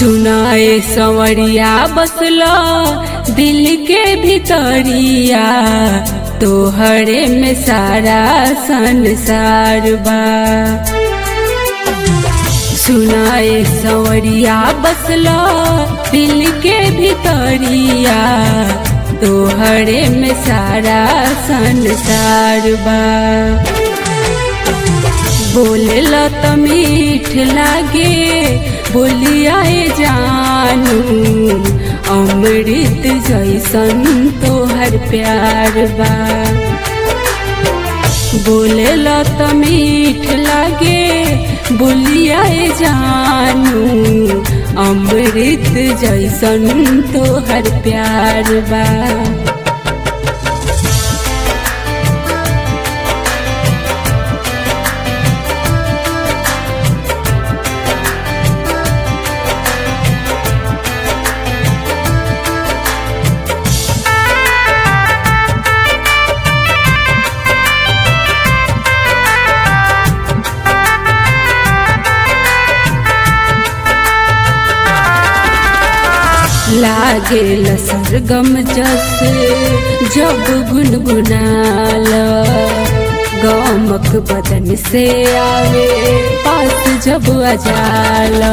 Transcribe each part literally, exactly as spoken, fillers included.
सुनाए संवरिया बसला दिल के भितरिया, तोहरे में सारा संसार बा। सुनाए संवरिया बसला दिल के भितरिया, तोहरे में सारा संसार बा। बोलेला त मीठ लागे बोलियाए जानू, अमृत जैसन तोहर प्यार बा। बोलेला त मीठ लागे बोलियाए जानू, अमृत जैसन तोहर प्यार बा। लागेल सरगम जस जब गुनगुनाला, गमक बदन से आवे पास जब अजाला।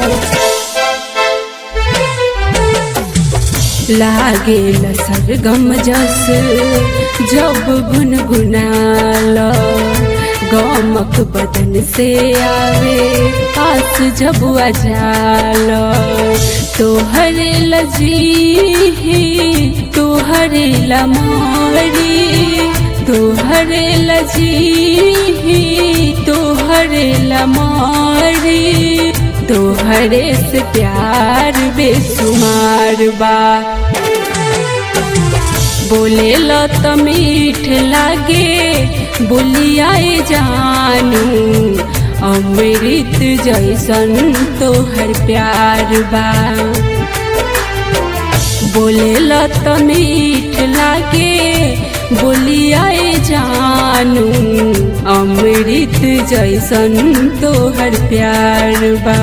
लागेल सरगम जस जब गुनगुनाला, गमक बदन से आवे पास जब अजाला। तोहरे लजी तोहरे लमारी, तोहरे लजी तोहरे लमारी, तोहरे से प्यार बेसुमार बा। बोलेला त मीठ लागे बोलियाए जानू, अमृत जैसन तोहर प्यार बा। बोलेला त मीठ लागे बोलियाए जानू, अमृत जैसन तोहर प्यार बा।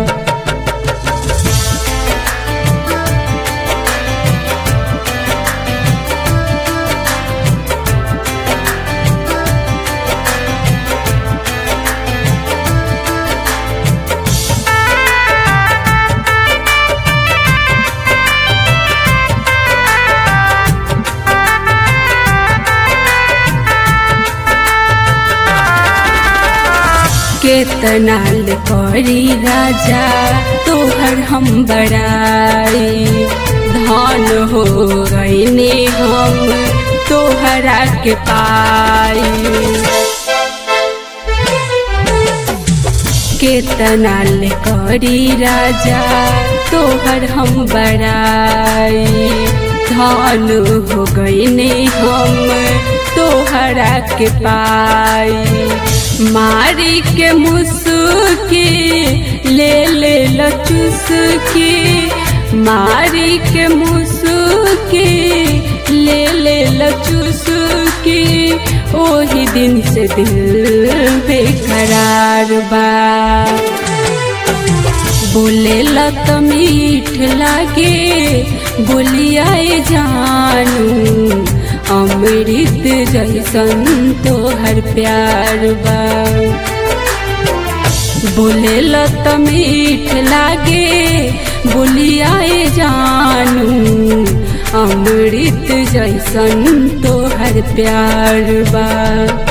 केतना ले करी राजा तोहर हम बड़ाई, धन हो गईने हम तोहरा के पाई। केतना ले करी राजा तोहर हम बड़ाई, धन हो गईने हम तोहरा के पाई। मारी के मुस्की ले ले लचुसकी, मारी के मुस्की ले ले लचुसकी, ओही दिन से दिल बेकरार बा। बोलेला त मीठ लागे बोलियाए जानू, अमृत जैसन तोहर प्यार बा। बोलेला त मीठ लागे बोलियाए जानू, अमृत जैसन तोहर प्यार बा।